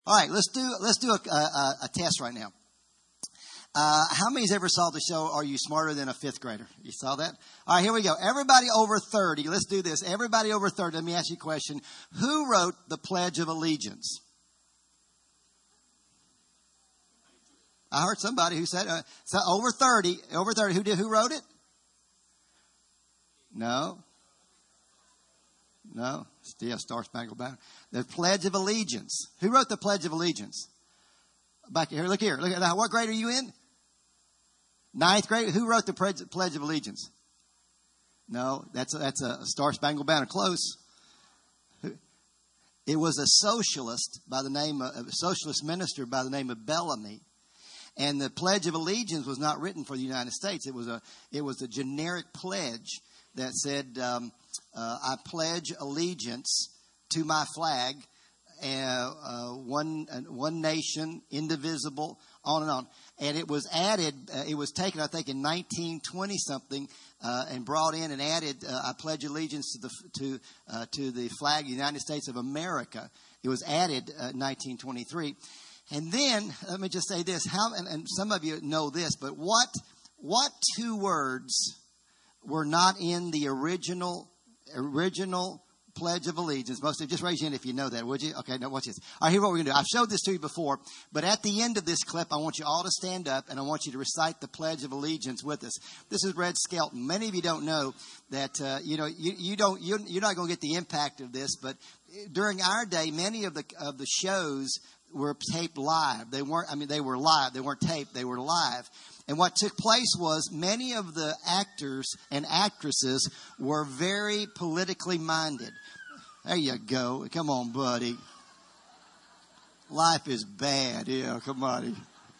All right, let's do a test right now. How many's ever saw the show Are You Smarter Than a Fifth Grader? You saw that? All right, here we go. Everybody over 30. Let's do this. Everybody over 30. Let me ask you a question. Who wrote the Pledge of Allegiance? I heard somebody who said so over 30. Over 30. Who wrote it? No. Still Star Spangled Banner. The Pledge of Allegiance. Who wrote the Pledge of Allegiance? Back here. Look here. Look at now. What grade are you in? 9th grade. Who wrote the Pledge of Allegiance? No, that's a Star Spangled Banner. Close. It was a socialist socialist minister by the name of Bellamy. And the Pledge of Allegiance was not written for the United States. It was a generic pledge that said, I pledge allegiance to my flag, one nation, indivisible, on and on. And it was added, it was taken, I think, in 1920 something, and brought in and added, I pledge allegiance to the flag of the United States of America. It was added in 1923. And then, let me just say this, and some of you know this, but what two words were not in the original Pledge of Allegiance? Most of you, just raise your hand if you know that, would you? Okay, now watch this. All right, here's what we're going to do. I've showed this to you before, but at the end of this clip, I want you all to stand up, and I want you to recite the Pledge of Allegiance with us. This is Red Skelton. Many of you don't know that, you're not going to get the impact of this, but during our day, many of the shows were taped live. They were live. They weren't taped. They were live. And what took place was many of the actors and actresses were very politically minded. There you go. Come on, buddy. Life is bad. Yeah, come on.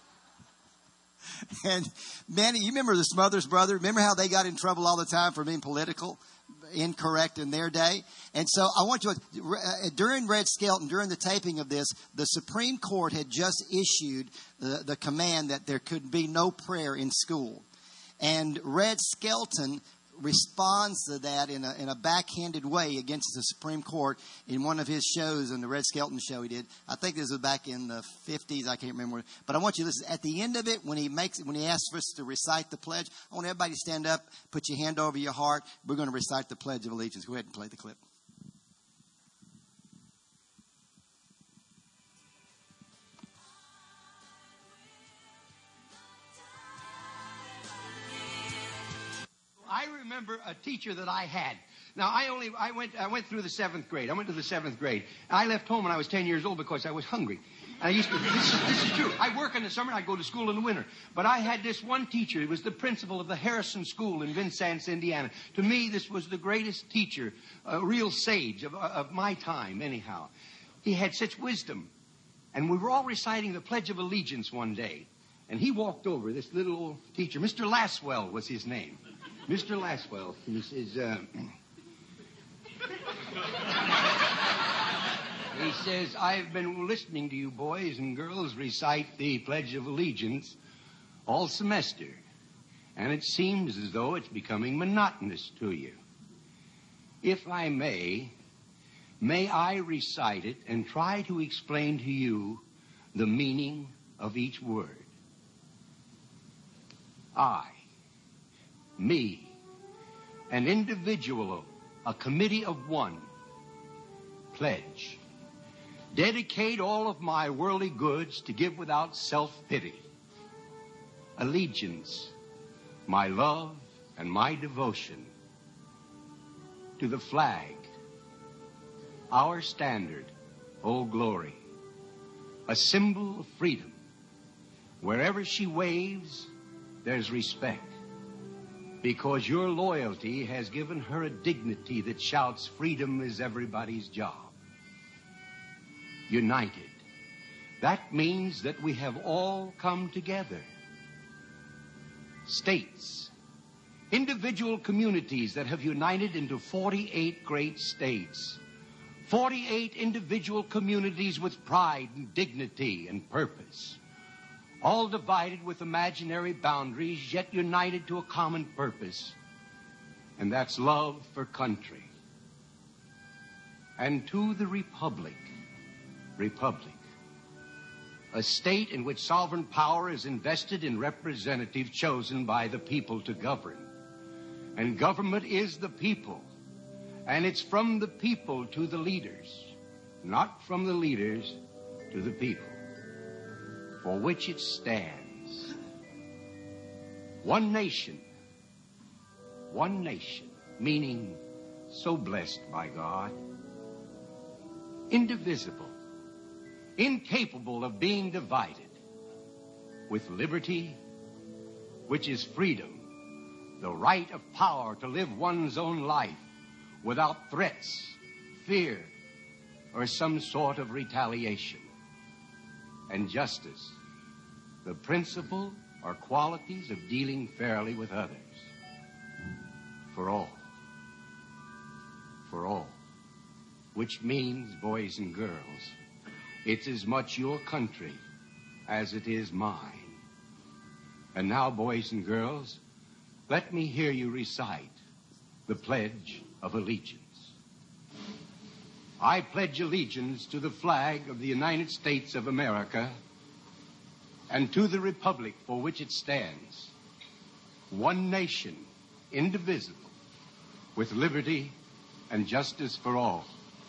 And you remember the Smothers Brothers? Remember how they got in trouble all the time for being political? Incorrect in their day. And so I want you to, during Red Skelton, during the taping of this, the Supreme Court had just issued the command that there could be no prayer in school. And Red Skelton responds to that in a backhanded way against the Supreme Court in one of his shows, in the Red Skelton show he did. I think this was back in the 50s. I can't remember. But I want you to listen. At the end of it, when he asks for us to recite the pledge, I want everybody to stand up, put your hand over your heart. We're going to recite the Pledge of Allegiance. Go ahead and play the clip. I remember a teacher that I had. Now, I went through the 7th grade. I went to the 7th grade. I left home when I was 10 years old because I was hungry. And I used to, this is true. I work in the summer and I go to school in the winter. But I had this one teacher. He was the principal of the Harrison School in Vincennes, Indiana. To me, this was the greatest teacher, a real sage of my time, anyhow. He had such wisdom. And we were all reciting the Pledge of Allegiance one day. And he walked over, this little old teacher. Mr. Laswell was his name. Mr. Laswell, he says, I've been listening to you boys and girls recite the Pledge of Allegiance all semester, and it seems as though it's becoming monotonous to you. If I may I recite it and try to explain to you the meaning of each word? I, me, an individual, a committee of one, pledge, dedicate all of my worldly goods to give without self-pity, allegiance, my love and my devotion to the flag, our standard, O glory, a symbol of freedom. Wherever she waves, there's respect, because your loyalty has given her a dignity that shouts freedom is everybody's job. United. That means that we have all come together. States, individual communities that have united into 48 great states. 48 individual communities with pride and dignity and purpose. All divided with imaginary boundaries, yet united to a common purpose. And that's love for country. And to the republic, A state in which sovereign power is invested in representatives chosen by the people to govern. And government is the people. And it's from the people to the leaders, not from the leaders to the people, for which it stands. One nation, meaning so blessed by God, indivisible, incapable of being divided, with liberty, which is freedom, the right of power to live one's own life without threats, fear, or some sort of retaliation. And justice, the principle or qualities of dealing fairly with others. For all, which means, boys and girls, it's as much your country as it is mine. And now, boys and girls, let me hear you recite the Pledge of Allegiance. I pledge allegiance to the flag of the United States of America and to the republic for which it stands, one nation, indivisible, with liberty and justice for all.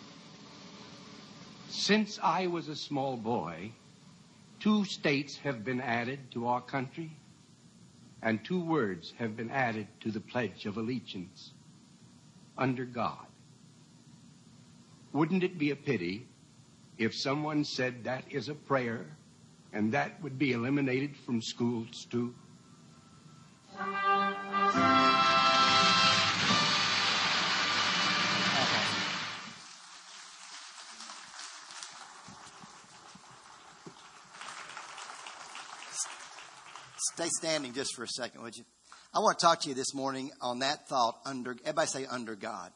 Since I was a small boy, 2 states have been added to our country, and 2 words have been added to the Pledge of Allegiance: under God. Wouldn't it be a pity if someone said that is a prayer and that would be eliminated from schools too? Stay standing just for a second, would you? I want to talk to you this morning on that thought. Everybody say under God.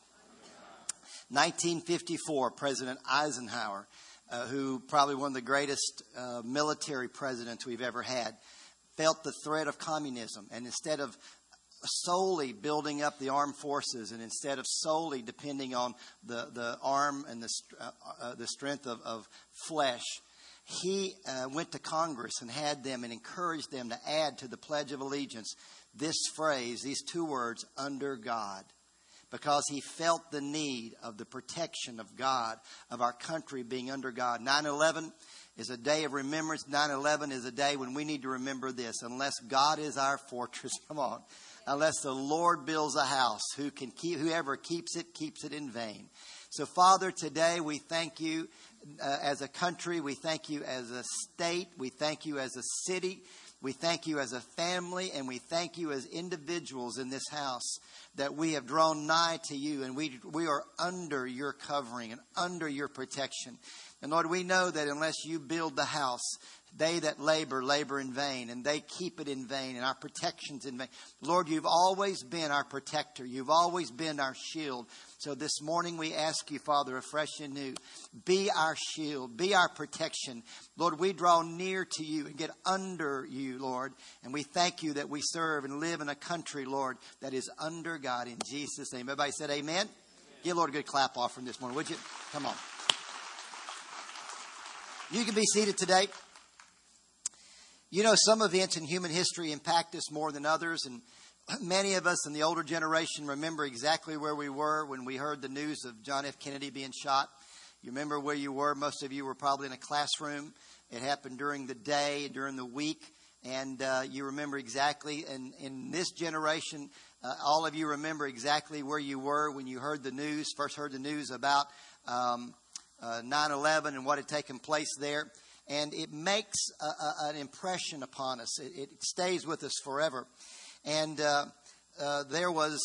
1954, President Eisenhower, who probably one of the greatest military presidents we've ever had, felt the threat of communism. And instead of solely building up the armed forces, and instead of solely depending on the arm and the strength of flesh, he went to Congress and had them and encouraged them to add to the Pledge of Allegiance this phrase, these 2 words, under God. Because he felt the need of the protection of God, of our country being under God. 9/11 is a day of remembrance. 9/11 is a day when we need to remember this. Unless God is our fortress, come on. Unless the Lord builds a house, whoever keeps it in vain. So, Father, today we thank you as a country. We thank you as a state. We thank you as a city. We thank you as a family, and we thank you as individuals in this house that we have drawn nigh to you, and we are under your covering and under your protection. And Lord, we know that unless you build the house, they that labor in vain, and they keep it in vain, and our protection's in vain. Lord, you've always been our protector. You've always been our shield. So this morning we ask you, Father, afresh and new, be our shield, be our protection. Lord, we draw near to you and get under you, Lord. And we thank you that we serve and live in a country, Lord, that is under God. In Jesus' name. Everybody said amen? Give the Lord a good clap offering this morning, would you? Come on. You can be seated today. You know, some events in human history impact us more than others, and many of us in the older generation remember exactly where we were when we heard the news of John F. Kennedy being shot. You remember where you were. Most of you were probably in a classroom. It happened during the day, during the week, and you remember exactly. And in this generation, all of you remember exactly where you were when you heard the news, first heard the news about 9/11 and what had taken place there. And it makes an impression upon us. It stays with us forever. And there was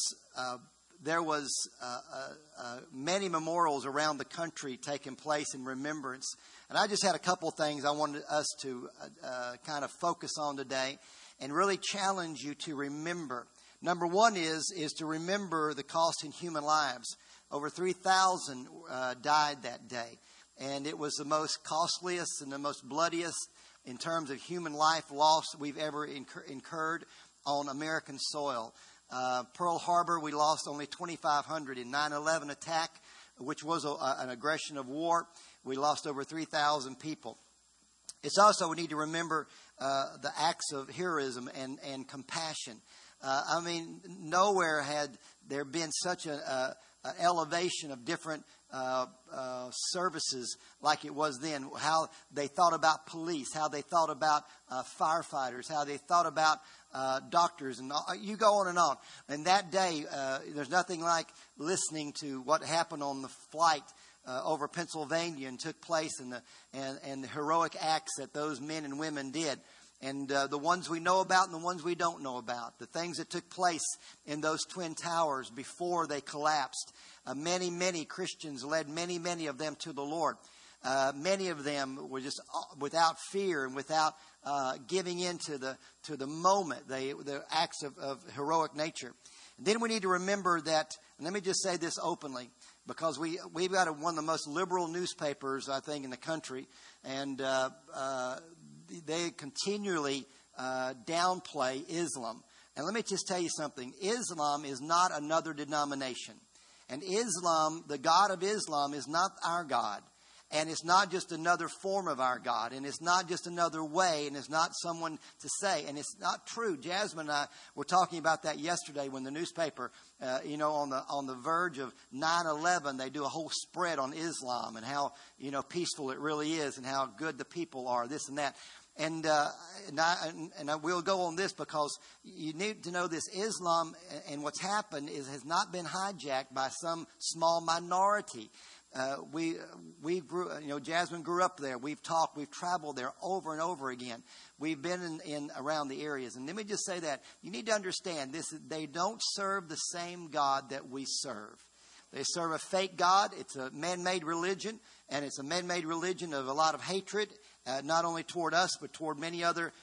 many memorials around the country taking place in remembrance. And I just had a couple things I wanted us to kind of focus on today and really challenge you to remember. Number one is to remember the cost in human lives. Over 3,000 died that day. And it was the most costliest and the most bloodiest in terms of human life loss we've ever incurred on American soil. Pearl Harbor, we lost only 2,500. In 9/11 attack, which was an aggression of war, we lost over 3,000 people. It's also, we need to remember the acts of heroism and compassion. Nowhere had there been such an elevation of different services like it was then. How they thought about police, how they thought about firefighters, how they thought about doctors, and you go on and on. And that day, there's nothing like listening to what happened on the flight over Pennsylvania and took place, and the heroic acts that those men and women did. And the ones we know about and the ones we don't know about. The things that took place in those Twin Towers before they collapsed. Many Christians led many of them to the Lord. Many of them were just without fear and without giving in to the moment. The acts of heroic nature. And then we need to remember that, and let me just say this openly, because we've got one of the most liberal newspapers, I think, in the country. And they continually downplay Islam. And let me just tell you something. Islam is not another denomination. And Islam, the God of Islam, is not our God. And it's not just another form of our God. And it's not just another way. And it's not someone to say. And it's not true. Jasmine and I were talking about that yesterday when the newspaper, on the verge of 9/11, they do a whole spread on Islam and how, peaceful it really is and how good the people are, this and that. And I will go on this because you need to know this. Islam and what's happened has not been hijacked by some small minority. We grew, Jasmine grew up there. We've talked, we've traveled there over and over again. We've been in around the areas. And let me just say that you need to understand this. They don't serve the same God that we serve. They serve a fake God. It's a man-made religion, and it's a man-made religion of a lot of hatred. Not only toward us, but toward many other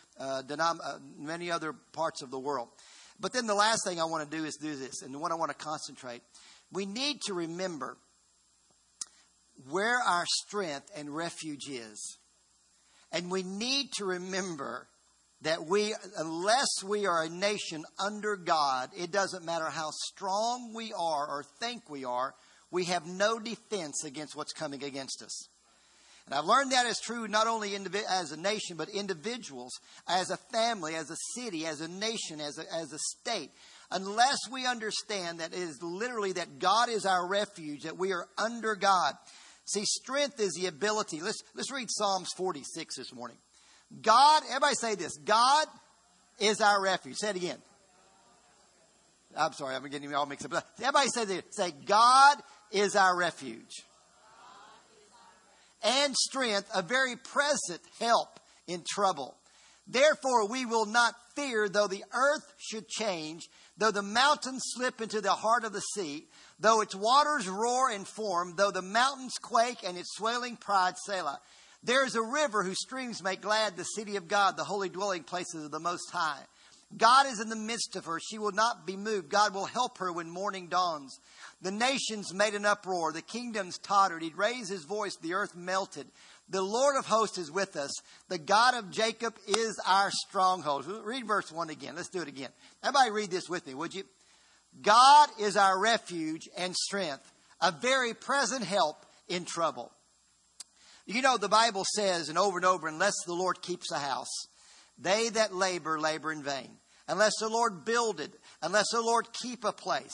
parts of the world. But then the last thing I want to do is do this, and what I want to concentrate. We need to remember where our strength and refuge is. And we need to remember that unless we are a nation under God, it doesn't matter how strong we are or think we are, we have no defense against what's coming against us. And I've learned that is true not only as a nation, but individuals, as a family, as a city, as a nation, as a state. Unless we understand that it is literally that God is our refuge, that we are under God. See, strength is the ability. Let's read Psalms 46 this morning. God, everybody say this. God is our refuge. Say it again. I'm sorry, I'm getting all mixed up. Everybody say this. Say, God is our refuge. And strength, a very present help in trouble. Therefore we will not fear, though the earth should change, though the mountains slip into the heart of the sea, though its waters roar and foam, though the mountains quake and its swelling pride, Selah. There is a river whose streams make glad the city of God, the holy dwelling places of the Most High. God is in the midst of her. She will not be moved. God will help her when morning dawns. The nations made an uproar. The kingdoms tottered. He raised his voice. The earth melted. The Lord of hosts is with us. The God of Jacob is our stronghold. Read verse 1 again. Let's do it again. Everybody read this with me, would you? God is our refuge and strength, a very present help in trouble. You know, the Bible says, and over, unless the Lord keeps a house, they that labor in vain. Unless the Lord build it, unless the Lord keep a place.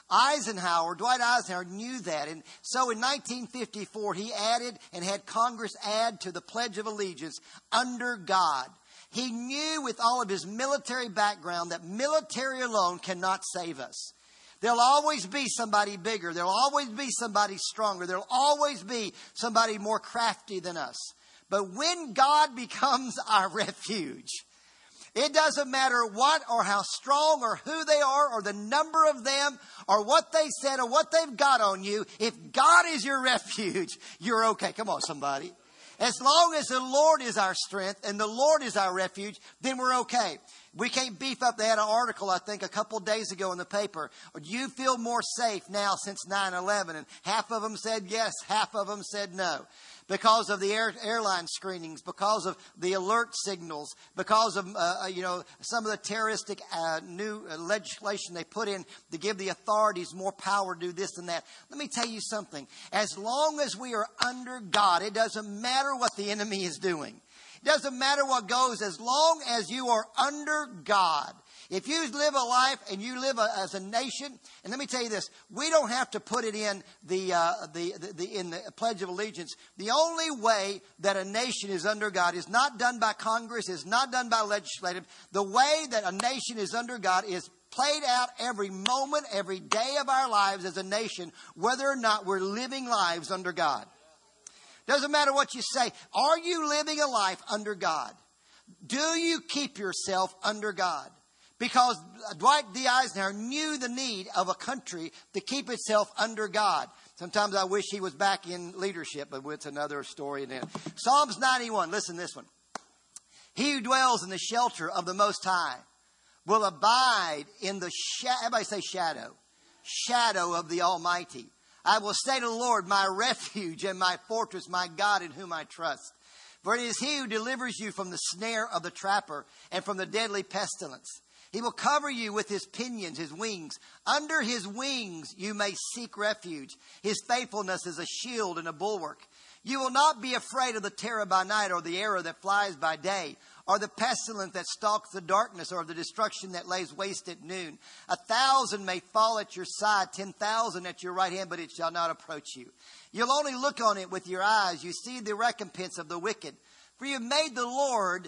Dwight Eisenhower knew that. And so in 1954, he added and had Congress add to the Pledge of Allegiance, under God. He knew with all of his military background that military alone cannot save us. There'll always be somebody bigger. There'll always be somebody stronger. There'll always be somebody more crafty than us. But when God becomes our refuge, it doesn't matter what or how strong or who they are or the number of them or what they said or what they've got on you. If God is your refuge, you're okay. Come on, somebody. As long as the Lord is our strength and the Lord is our refuge, then we're okay. We can't beef up. They had an article, I think, a couple of days ago in the paper. Do you feel more safe now since 9/11? And half of them said yes, half of them said no. Because of the airline screenings, because of the alert signals, because of some of the terroristic new legislation they put in to give the authorities more power to do this and that. Let me tell you something. As long as we are under God, it doesn't matter what the enemy is doing. Doesn't matter what goes as long as you are under God. If you live a life and you live as a nation, and let me tell you this, we don't have to put it in in the Pledge of Allegiance. The only way that a nation is under God is not done by Congress, is not done by legislative. The way that a nation is under God is played out every moment, every day of our lives as a nation, whether or not we're living lives under God. Doesn't matter what you say. Are you living a life under God? Do you keep yourself under God? Because Dwight D. Eisenhower knew the need of a country to keep itself under God. Sometimes I wish he was back in leadership, but it's another story. Psalms 91, listen to this one. He who dwells in the shelter of the Most High will abide in the everybody say shadow of the Almighty. I will say to the Lord, my refuge and my fortress, my God in whom I trust. For it is he who delivers you from the snare of the trapper and from the deadly pestilence. He will cover you with his pinions, his wings. Under his wings you may seek refuge. His faithfulness is a shield and a bulwark. You will not be afraid of the terror by night, or the arrow that flies by day, or the pestilence that stalks the darkness, or the destruction that lays waste at noon. 1,000 may fall at your side, 10,000 at your right hand, but it shall not approach you. You'll only look on it with your eyes. You see the recompense of the wicked. For you have made the Lord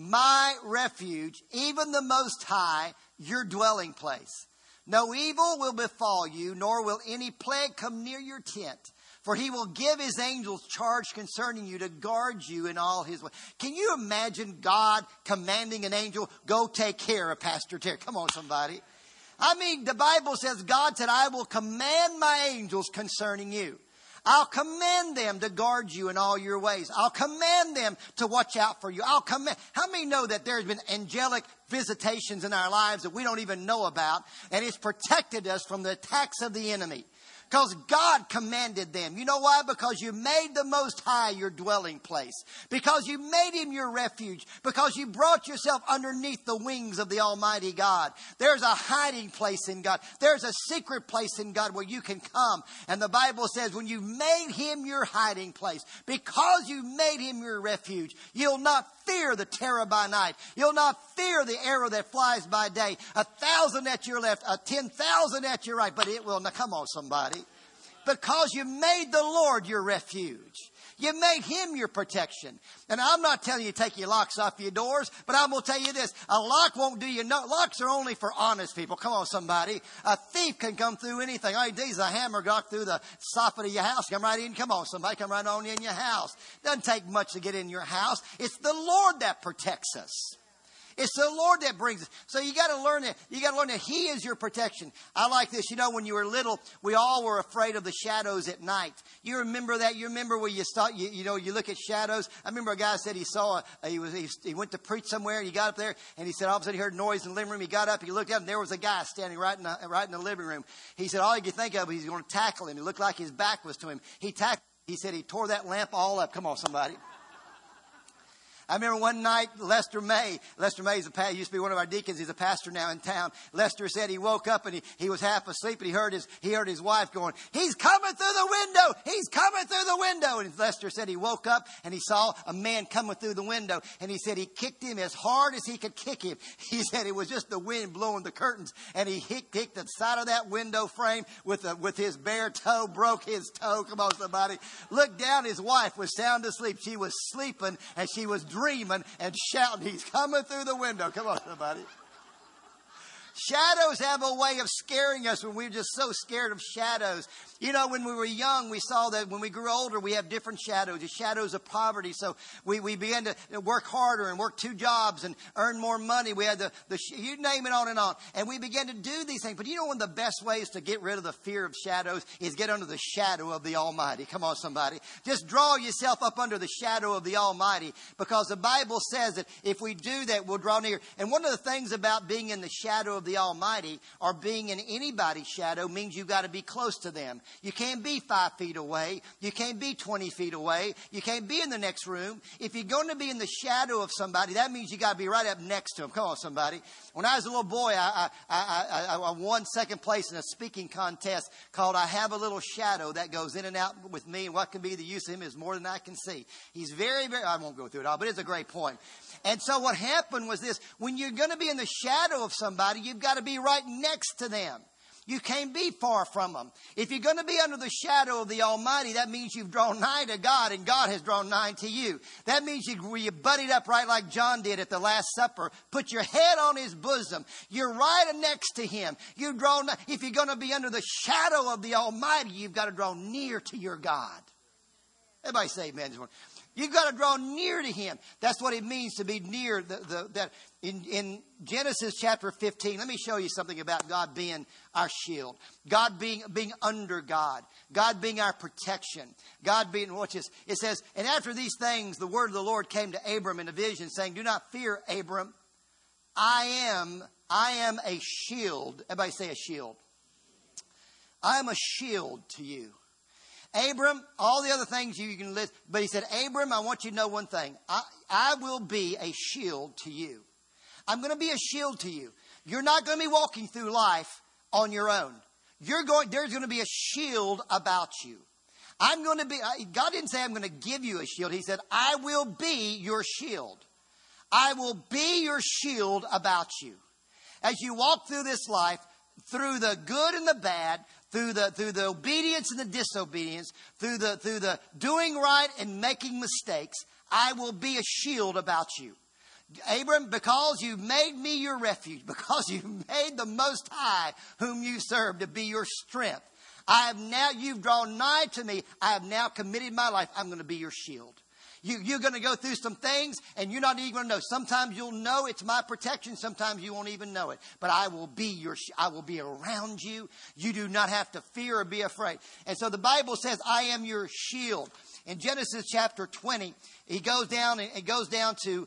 my refuge, even the Most High, your dwelling place. No evil will befall you, nor will any plague come near your tent. For he will give his angels charge concerning you to guard you in all his ways. Can you imagine God commanding an angel, go take care of Pastor Terry? Come on, somebody. I mean, the Bible says, God said, I will command my angels concerning you. I'll command them to guard you in all your ways. I'll command them to watch out for you. How many know that there's been angelic visitations in our lives that we don't even know about, and it's protected us from the attacks of the enemy? Because God commanded them. You know why? Because you made the Most High your dwelling place. Because you made him your refuge. Because you brought yourself underneath the wings of the Almighty God. There's a hiding place in God. There's a secret place in God where you can come. And the Bible says when you made him your hiding place, because you made him your refuge, you'll not fear the terror by night. You'll not fear the arrow that flies by day. 1,000 at your left, 10,000 at your right, but it will not. Come on, somebody. Because you made the Lord your refuge. You made him your protection. And I'm not telling you to take your locks off your doors, but I'm going to tell you this. A lock won't do you no. Locks are only for honest people. Come on, somebody. A thief can come through anything. All he needs is a hammer got through the soffit of your house. Come right in. Come on, somebody. Come right on in your house. Doesn't take much to get in your house. It's the Lord that protects us. It's the Lord that brings us. So you got to learn that. You got to learn that he is your protection. I like this. You know, when you were little, we all were afraid of the shadows at night. You remember that? You remember where you start, you look at shadows. I remember a guy said he saw, he went to preach somewhere and he got up there and he said all of a sudden he heard noise in the living room. He got up, he looked up and there was a guy standing right in the living room. He said all he could think of was he's going to tackle him. It looked like his back was to him. He said he tore that lamp all up. Come on, somebody. I remember one night, Lester May is he used to be one of our deacons. He's a pastor now in town. Lester said he woke up and he was half asleep and he heard his wife going, he's coming through the window. He's coming through the window. And Lester said he woke up and he saw a man coming through the window. And he said he kicked him as hard as he could kick him. He said it was just the wind blowing the curtains. And he kicked the side of that window frame with his bare toe, broke his toe. Come on, somebody. Looked down, his wife was sound asleep. She was sleeping and she was dreaming and shouting, he's coming through the window. Come on, somebody. Shadows have a way of scaring us when we're just so scared of shadows. You know, when we were young, we saw that when we grew older, we have different shadows, the shadows of poverty. So we began to work harder and work 2 jobs and earn more money. We had you name it, on and on. And we began to do these things. But you know, one of the best ways to get rid of the fear of shadows is get under the shadow of the Almighty. Come on, somebody. Just draw yourself up under the shadow of the Almighty, because the Bible says that if we do that, we'll draw near. And one of the things about being in the shadow of the the Almighty or being in anybody's shadow means you've got to be close to them. You can't be 5 feet away. You can't be 20 feet away. You can't be in the next room. If you're going to be in the shadow of somebody, that means you got to be right up next to them. Come on, somebody. When I was a little boy, I won second place in a speaking contest called I Have a Little Shadow that goes in and out with me, and what can be the use of him is more than I can see. He's very, very, I won't go through it all, but it's a great point. And so what happened was this: when you're going to be in the shadow of somebody, you've got to be right next to them. You can't be far from them. If you're going to be under the shadow of the Almighty, that means you've drawn nigh to God and God has drawn nigh to you. That means you buddied up right like John did at the Last Supper. Put your head on his bosom. You're right next to him. You've drawn nigh. If you're going to be under the shadow of the Almighty, you've got to draw near to your God. Everybody say amen this morning. You've got to draw near to him. That's what it means to be near. That in Genesis chapter 15, let me show you something about God being our shield. God being under God. God being our protection. God being, watch this. It says, and after these things, the word of the Lord came to Abram in a vision, saying, do not fear, Abram. I am a shield. Everybody say a shield. I am a shield to you. Abram, all the other things you can list, but he said, Abram, I want you to know one thing. I will be a shield to you. I'm going to be a shield to you. You're not going to be walking through life on your own. There's going to be a shield about you. God didn't say I'm going to give you a shield. He said, I will be your shield. I will be your shield about you. As you walk through this life, through the good and the bad, through the obedience and the disobedience, through the doing right and making mistakes, I will be a shield about you. Abram, because you made me your refuge, because you made the Most High whom you serve to be your strength, you've drawn nigh to me. I have now committed my life. I'm going to be your shield. You're going to go through some things and you're not even going to know. Sometimes you'll know it's my protection. Sometimes you won't even know it. But I will be around you. You do not have to fear or be afraid. And so the Bible says, I am your shield. In Genesis chapter 20, it goes down to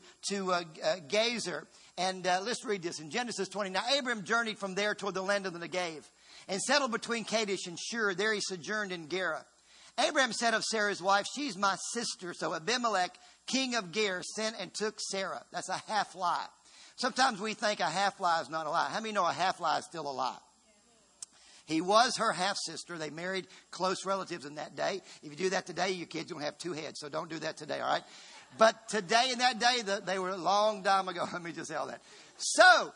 Gezer. And let's read this in Genesis 20. Now Abram journeyed from there toward the land of the Negev and settled between Kadesh and Shur. There he sojourned in Gerar. Abraham said of Sarah's wife, she's my sister. So Abimelech, king of Gerar, sent and took Sarah. That's a half lie. Sometimes we think a half lie is not a lie. How many know a half lie is still a lie? He was her half sister. They married close relatives in that day. If you do that today, your kids don't have 2 heads. So don't do that today, all right? But today, in that day, they were a long time ago. Let me just say all that. So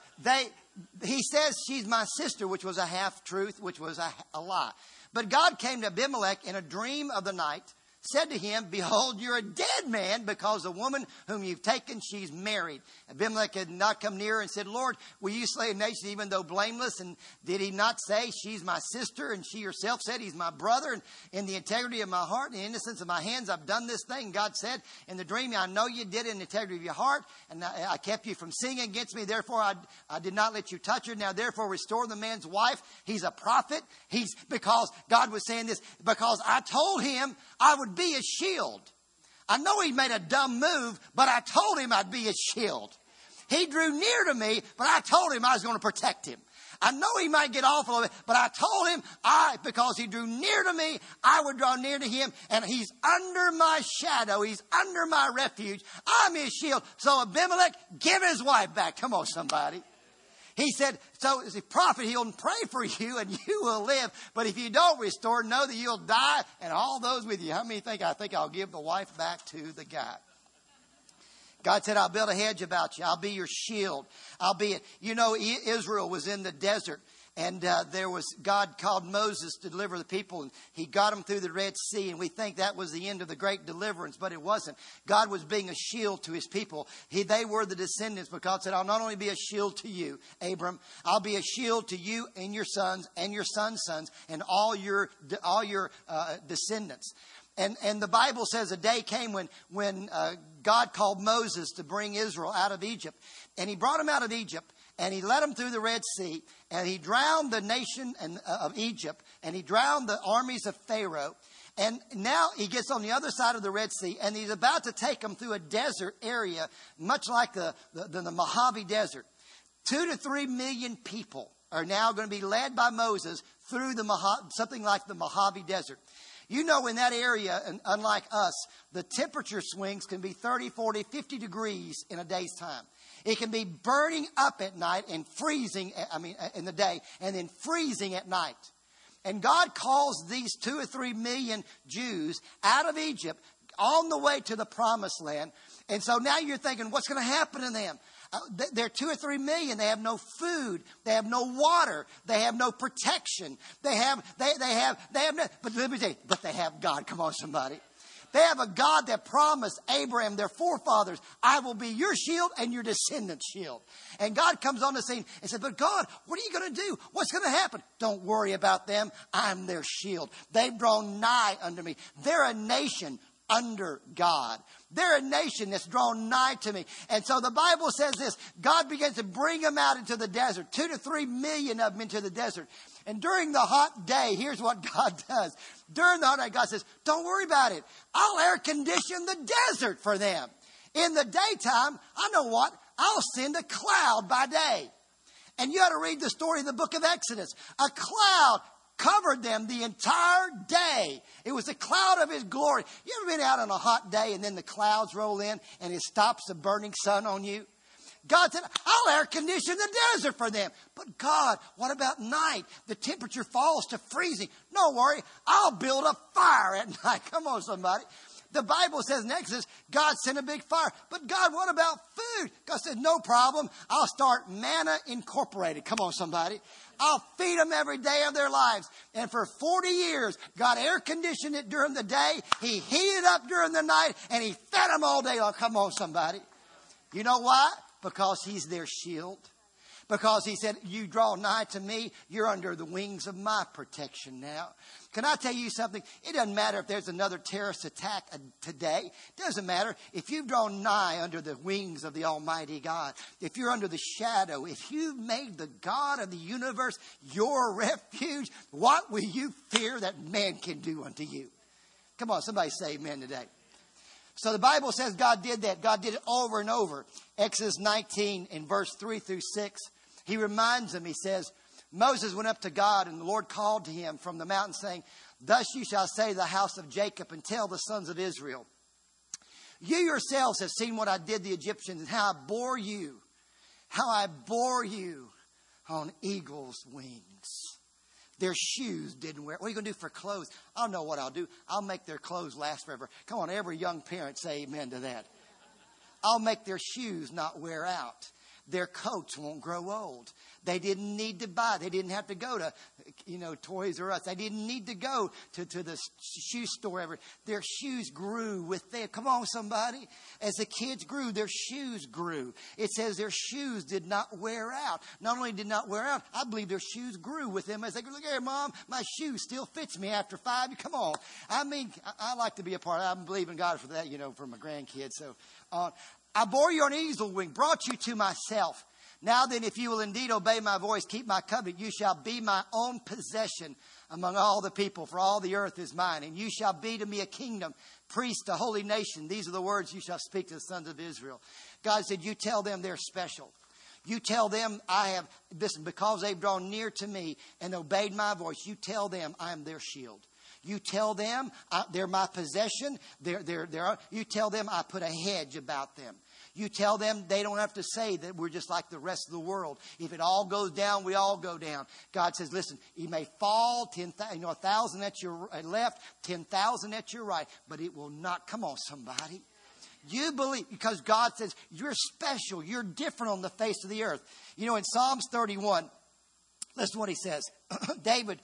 he says she's my sister, which was a half truth, which was a lie. But God came to Abimelech in a dream of the night, said to him, behold, you're a dead man because the woman whom you've taken, she's married. Abimelech had not come near and said, Lord, will you slay a nation even though blameless? And did he not say, she's my sister? And she herself said, he's my brother. And in the integrity of my heart and the innocence of my hands, I've done this thing. God said in the dream, I know you did it in the integrity of your heart. And I kept you from sinning against me. Therefore, I did not let you touch her. Now, therefore, restore the man's wife. He's a prophet. Because God was saying this, because I told him I would be a shield. I know he made a dumb move, but I told him I'd be a shield. He drew near to me, but I told him I was going to protect him. I know he might get off a little bit, but I told him because he drew near to me, I would draw near to him, and he's under my shadow. He's under my refuge. I'm his shield. So Abimelech, give his wife back. Come on, somebody. He said, so as a prophet, he'll pray for you and you will live. But if you don't restore, know that you'll die and all those with you. How many think I'll give the wife back to the guy? God said, I'll build a hedge about you. I'll be your shield. Israel was in the desert. And God called Moses to deliver the people, and he got them through the Red Sea. And we think that was the end of the great deliverance, but it wasn't. God was being a shield to his people. They were the descendants, but God said, I'll not only be a shield to you, Abram, I'll be a shield to you and your sons and your sons' sons and all your descendants. And the Bible says a day came when God called Moses to bring Israel out of Egypt. And he brought them out of Egypt. And he led them through the Red Sea, and he drowned the nation of Egypt, and he drowned the armies of Pharaoh. And now he gets on the other side of the Red Sea, and he's about to take them through a desert area, much like the Mojave Desert. 2 to 3 million people are now going to be led by Moses through something like the Mojave Desert. You know, in that area, and unlike us, the temperature swings can be 30, 40, 50 degrees in a day's time. It can be burning up at night and freezing, in the day, and then freezing at night. And God calls these 2 or 3 million Jews out of Egypt on the way to the promised land. And so now you're thinking, what's going to happen to them? They're 2 or 3 million. They have no food. They have no water. They have no protection. They have no, but let me tell you, but they have God. Come on, somebody. They have a God that promised Abraham, their forefathers, I will be your shield and your descendants' shield. And God comes on the scene and said, but God, what are you going to do? What's going to happen? Don't worry about them. I'm their shield. They've drawn nigh unto me. They're a nation under God. They're a nation that's drawn nigh to me. And so the Bible says this, God begins to bring them out into the desert, 2 to 3 million of them into the desert. And during the hot day, here's what God does. During the hot day, God says, don't worry about it. I'll air condition the desert for them. In the daytime, I know what? I'll send a cloud by day. And you ought to read the story of the book of Exodus. A cloud covered them the entire day. It was the cloud of his glory. You ever been out on a hot day and then the clouds roll in and it stops the burning sun on you? God said, I'll air condition the desert for them. But God, what about night? The temperature falls to freezing. No worry, I'll build a fire at night. Come on, somebody. The Bible says in Exodus, God sent a big fire. But God, what about food? God said, no problem. I'll start Manna Incorporated. Come on, somebody. I'll feed them every day of their lives. And for 40 years, God air conditioned it during the day. He heated up during the night. And He fed them all day long. Come on, somebody. You know why? Because He's their shield. Because He said, you draw nigh to me, you're under the wings of my protection now. Can I tell you something? It doesn't matter if there's another terrorist attack today. It doesn't matter. If you've drawn nigh under the wings of the Almighty God, if you're under the shadow, if you've made the God of the universe your refuge, what will you fear that man can do unto you? Come on, somebody say amen today. So the Bible says God did that. God did it over and over. Exodus 19 in verse 3 through 6. He reminds them, he says, Moses went up to God and the Lord called to him from the mountain saying, thus you shall say to the house of Jacob and tell the sons of Israel, you yourselves have seen what I did the Egyptians and how I bore you on eagle's wings. Their shoes didn't wear. What are you going to do for clothes? I know what I'll do. I'll make their clothes last forever. Come on, every young parent say amen to that. I'll make their shoes not wear out. Their coats won't grow old. They didn't need to buy. They didn't have to go to, Toys R Us. They didn't need to go to the shoe store ever. Their shoes grew with them. Come on, somebody. As the kids grew, their shoes grew. It says their shoes did not wear out. Not only did not wear out, I believe their shoes grew with them as they grew. Look here, Mom, my shoe still fits me after 5. Come on. I like to be a part of it. I'm believing God for that, for my grandkids. So, I bore you on eagle's wing, brought you to myself. Now then, if you will indeed obey my voice, keep my covenant, you shall be my own possession among all the people, for all the earth is mine. And you shall be to me a kingdom, priest, a holy nation. These are the words you shall speak to the sons of Israel. God said, you tell them they're special. You tell them because they've drawn near to me and obeyed my voice, you tell them I am their shield. You tell them they're my possession. You tell them I put a hedge about them. You tell them they don't have to say that we're just like the rest of the world. If it all goes down, we all go down. God says, listen, you may fall 1,000 at your left, 10,000 at your right, but it will not. Come on, somebody. You believe, because God says you're special. You're different on the face of the earth. In Psalms 31, listen to what he says. David,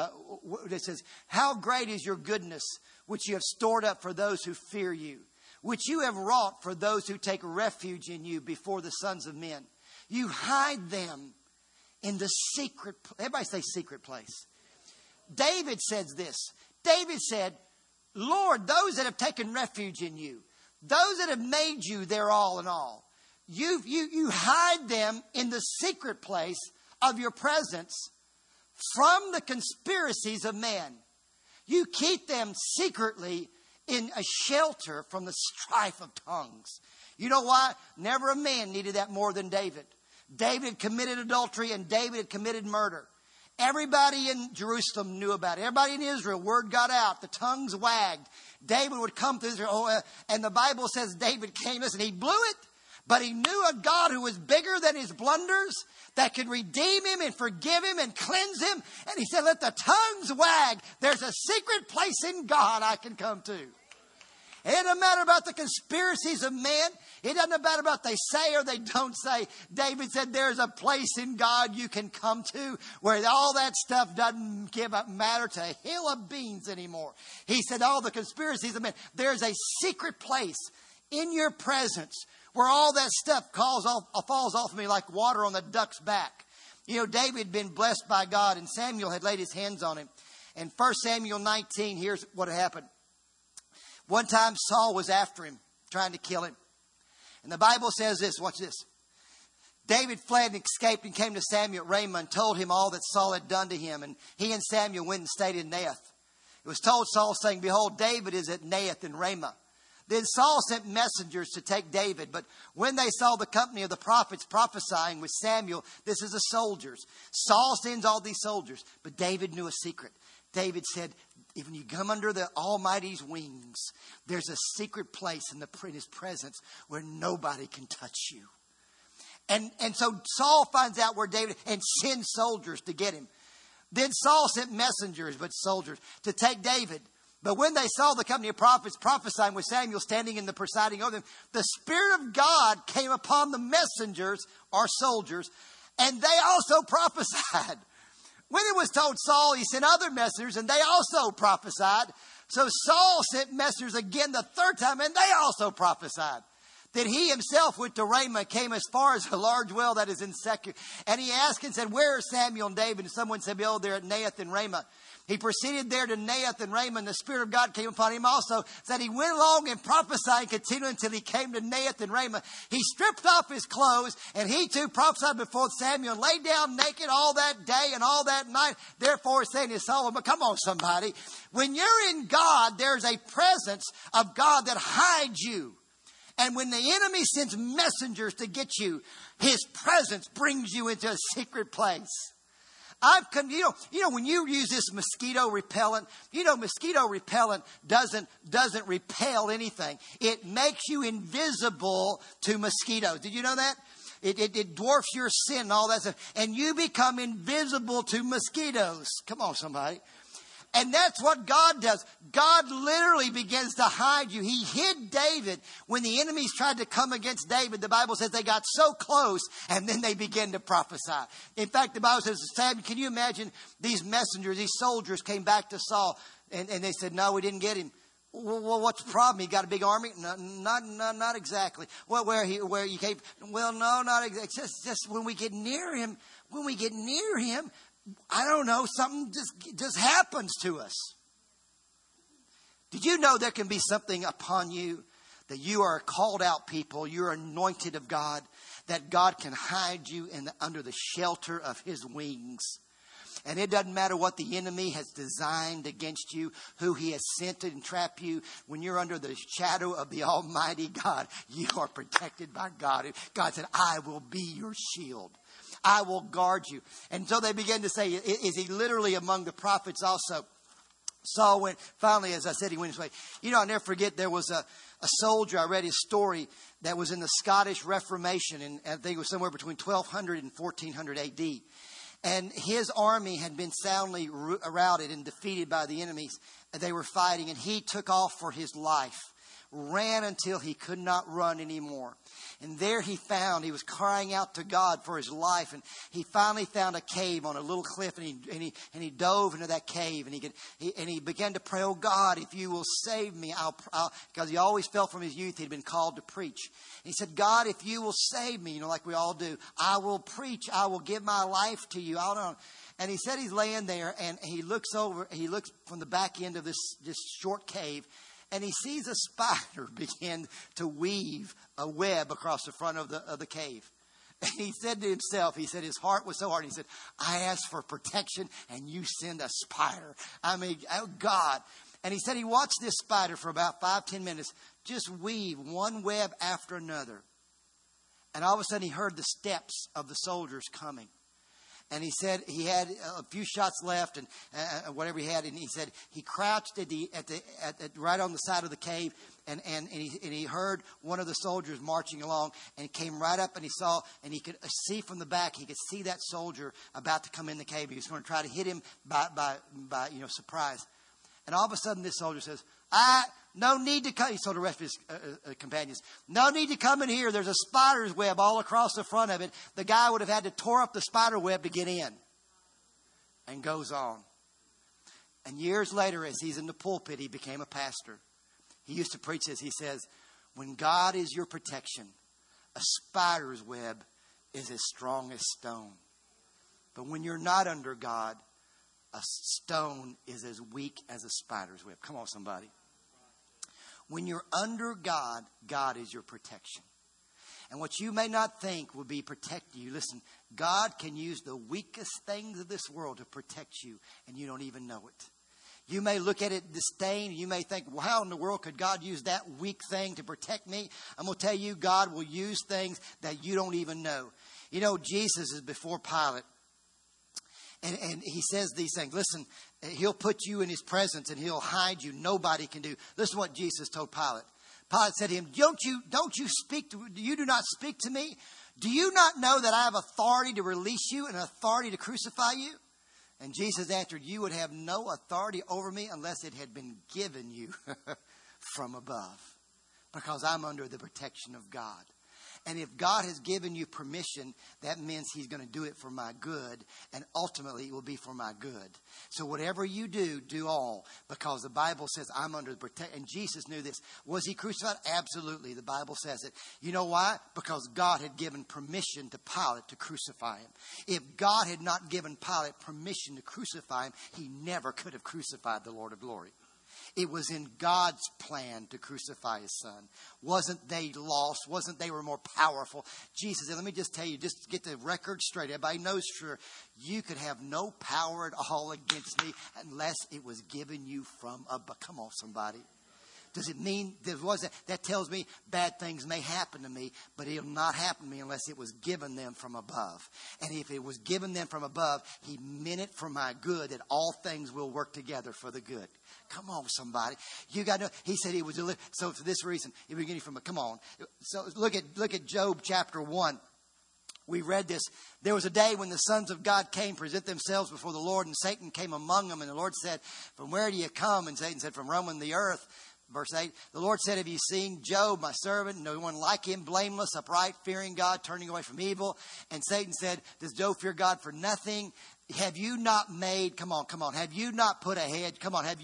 it says, how great is your goodness, which you have stored up for those who fear you, which you have wrought for those who take refuge in you before the sons of men. You hide them in the secret place. Everybody say secret place. David says this. David said, Lord, those that have taken refuge in you, those that have made you their all in all, you hide them in the secret place of your presence from the conspiracies of man. You keep them secretly in a shelter from the strife of tongues. You know why? Never a man needed that more than David. David had committed adultery and David had committed murder. Everybody in Jerusalem knew about it. Everybody in Israel, word got out. The tongues wagged. David would come to Israel, and the Bible says David came. Listen, he blew it, but he knew a God who was bigger than his blunders, that could redeem him and forgive him and cleanse him. And he said, let the tongues wag. There's a secret place in God I can come to. It doesn't matter about the conspiracies of men. It doesn't matter about what they say or they don't say. David said there's a place in God you can come to where all that stuff doesn't matter to a hill of beans anymore. He said all the conspiracies of men. There's a secret place in your presence where all that stuff falls off of me like water on the duck's back. You know, David had been blessed by God and Samuel had laid his hands on him. In 1 Samuel 19, here's what happened. One time Saul was after him, trying to kill him. And the Bible says this, watch this. David fled and escaped and came to Samuel at Ramah and told him all that Saul had done to him. And he and Samuel went and stayed in Naioth. It was told Saul, saying, behold, David is at Naioth in Ramah. Then Saul sent messengers to take David. But when they saw the company of the prophets prophesying with Samuel, this is the soldiers. Saul sends all these soldiers. But David knew a secret. David said, when you come under the Almighty's wings, there's a secret place in his presence where nobody can touch you. And so Saul finds out where David and sends soldiers to get him. Then Saul sent messengers, but soldiers, to take David. But when they saw the company of prophets prophesying with Samuel standing in the presiding over them, the Spirit of God came upon the messengers or soldiers, and they also prophesied. When it was told Saul, he sent other messengers, and they also prophesied. So Saul sent messengers again the third time, and they also prophesied. Then he himself went to Ramah, came as far as a large well that is in Secu. And he asked and said, where are Samuel and David? And someone said, behold, they're at Naioth and Ramah. He proceeded there to Naioth and Ramah, and the Spirit of God came upon him also. That he went along and prophesied and continued until he came to Naioth and Ramah. He stripped off his clothes, and he too prophesied before Samuel, and lay down naked all that day and all that night. Therefore, saying to Saul, but come on, somebody. When you're in God, there's a presence of God that hides you. And when the enemy sends messengers to get you, his presence brings you into a secret place. When you use this mosquito repellent, mosquito repellent doesn't repel anything. It makes you invisible to mosquitoes. Did you know that? It dwarfs your sin and all that stuff. And you become invisible to mosquitoes. Come on, somebody. And that's what God does. God literally begins to hide you. He hid David when the enemies tried to come against David. The Bible says they got so close and then they began to prophesy. In fact, the Bible says, Sam, can you imagine these messengers, these soldiers came back to Saul and they said, no, we didn't get him. Well, what's the problem? He got a big army? No, not exactly. Well, where you came? Well, no, not exactly. Just when we get near him, I don't know, something just happens to us. Did you know there can be something upon you, that you are a called out people, you're anointed of God, that God can hide you under the shelter of his wings? And it doesn't matter what the enemy has designed against you, who he has sent to entrap you. When you're under the shadow of the Almighty God, you are protected by God. God said, I will be your shield. I will guard you. And so they began to say, is he literally among the prophets also? Saul went, finally, as I said, he went his way. I'll never forget, there was a soldier, I read his story, that was in the Scottish Reformation, and I think it was somewhere between 1200 and 1400 AD. And his army had been soundly routed and defeated by the enemies. They were fighting, and he took off for his life. Ran until he could not run anymore. And there he was crying out to God for his life. And he finally found a cave on a little cliff, and he dove into that cave, and he began to pray, oh God, if you will save me, because he always felt from his youth he'd been called to preach. And he said, God, if you will save me, like we all do, I will preach, I will give my life to you. And he said he's laying there, and he looks from the back end of this short cave, and he sees a spider begin to weave a web across the front of the cave. And he said to himself, his heart was so hard. He said, I asked for protection and you send a spider. Oh God. And he said he watched this spider for about 5-10 minutes just weave one web after another. And all of a sudden he heard the steps of the soldiers coming. And he said he had a few shots left and whatever he had. And he said he crouched right on the side of the cave. And he heard one of the soldiers marching along, and he came right up and he saw, and he could see from the back, he could see that soldier about to come in the cave. He was going to try to hit him by surprise. And all of a sudden this soldier says, no need to come. He told the rest of his companions, no need to come in here. There's a spider's web all across the front of it. The guy would have had to tore up the spider web to get in. And goes on. And years later, as he's in the pulpit, he became a pastor. He used to preach this. He says, when God is your protection, a spider's web is as strong as stone. But when you're not under God, a stone is as weak as a spider's web. Come on, somebody. When you're under God, God is your protection. And what you may not think will be protecting you, listen, God can use the weakest things of this world to protect you, and you don't even know it. You may look at it disdain. You may think, well, how in the world could God use that weak thing to protect me? I'm going to tell you, God will use things that you don't even know. You know, Jesus is before Pilate. And he says these things. Listen, he'll put you in his presence and he'll hide you. Nobody can do. Listen to what Jesus told Pilate. Pilate said to him, do you do not speak to me? Do you not know that I have authority to release you and authority to crucify you? And Jesus answered, you would have no authority over me unless it had been given you from above. Because I'm under the protection of God. And if God has given you permission, that means he's going to do it for my good. And ultimately, it will be for my good. So whatever you do, do all. Because the Bible says I'm under the protection. And Jesus knew this. Was he crucified? Absolutely. The Bible says it. You know why? Because God had given permission to Pilate to crucify him. If God had not given Pilate permission to crucify him, he never could have crucified the Lord of glory. It was in God's plan to crucify his son. Wasn't they lost? Wasn't they were more powerful? Jesus said, let me just tell you, just to get the record straight. Everybody knows sure you could have no power at all against me unless it was given you from above. Come on, somebody. Does it mean that tells me bad things may happen to me, but it'll not happen to me unless it was given them from above. And if it was given them from above, he meant it for my good, that all things will work together for the good. Come on, somebody. You got to know. He said he was delivered. So for this reason, it beginning from come on. So look at Job chapter 1. We read this. There was a day when the sons of God came, present themselves before the Lord, and Satan came among them. And the Lord said, from where do you come? And Satan said, from roaming the earth. Verse 8, the Lord said, have you seen Job, my servant? No one like him, blameless, upright, fearing God, turning away from evil. And Satan said, does Job fear God for nothing? Have you not made, come on, have you not put a hedge? Come on,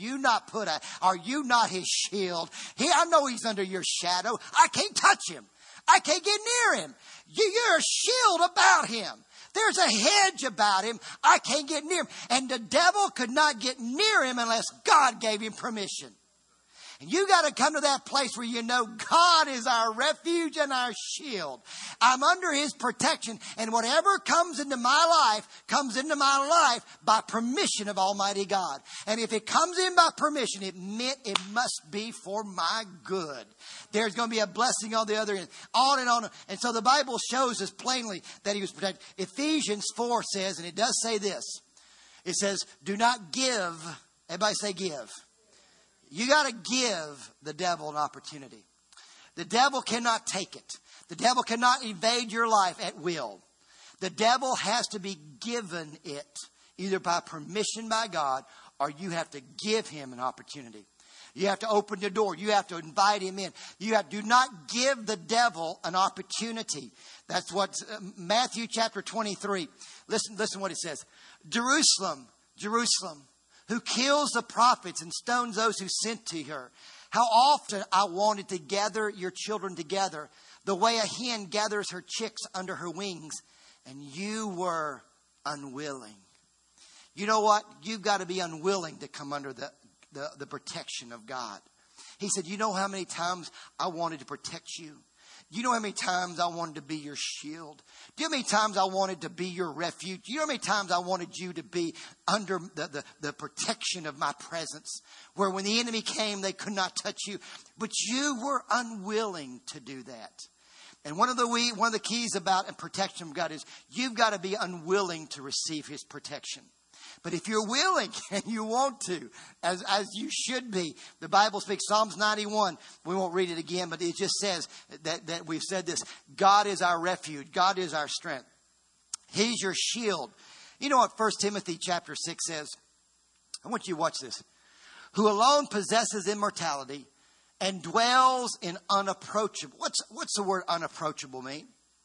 are you not his shield? I know he's under your shadow. I can't touch him. I can't get near him. You're a shield about him. There's a hedge about him. I can't get near him. And the devil could not get near him unless God gave him permission. And you got to come to that place where you know God is our refuge and our shield. I'm under his protection. And whatever comes into my life by permission of Almighty God. And if it comes in by permission, it meant it must be for my good. There's going to be a blessing on the other end. On and on. And so the Bible shows us plainly that he was protected. Ephesians 4 says, and it does say this. It says, do not give. Everybody say give. You got to give the devil an opportunity. The devil cannot take it. The devil cannot invade your life at will. The devil has to be given it either by permission by God or you have to give him an opportunity. You have to open the door. You have to invite him in. Do not give the devil an opportunity. That's what Matthew chapter 23. Listen what it says. Jerusalem, Jerusalem, who kills the prophets and stones those who sent to her. How often I wanted to gather your children together, the way a hen gathers her chicks under her wings, and you were unwilling. You know what? You've got to be unwilling to come under the protection of God. He said, you know how many times I wanted to protect you? You know how many times I wanted to be your shield? Do you know how many times I wanted to be your refuge? You know how many times I wanted you to be under the protection of my presence? Where when the enemy came, they could not touch you. But you were unwilling to do that. And one of the keys about protection from God is you've got to be unwilling to receive his protection. But if you're willing and you want to, as you should be, the Bible speaks, Psalms 91, we won't read it again, but it just says that we've said this, God is our refuge, God is our strength. He's your shield. You know what 1 Timothy chapter 6 says? I want you to watch this. Who alone possesses immortality and dwells in unapproachable. What's the word unapproachable mean?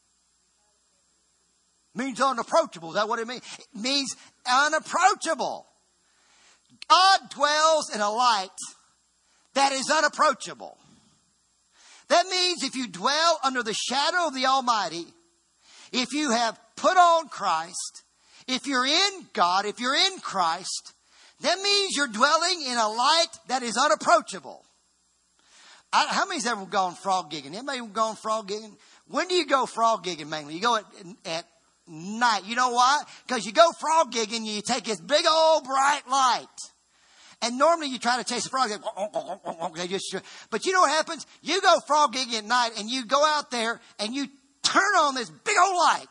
Means unapproachable. Is that what it means? It means unapproachable. God dwells in a light that is unapproachable. That means if you dwell under the shadow of the Almighty, if you have put on Christ, if you're in God, if you're in Christ, that means you're dwelling in a light that is unapproachable. How many's ever gone frog gigging? Anybody gone frog gigging? When do you go frog gigging mainly? You go at night. You know why? Because you go frog gigging, you take this big old bright light. And normally you try to chase a frog. But you know what happens? You go frog gigging at night and you go out there and you turn on this big old light.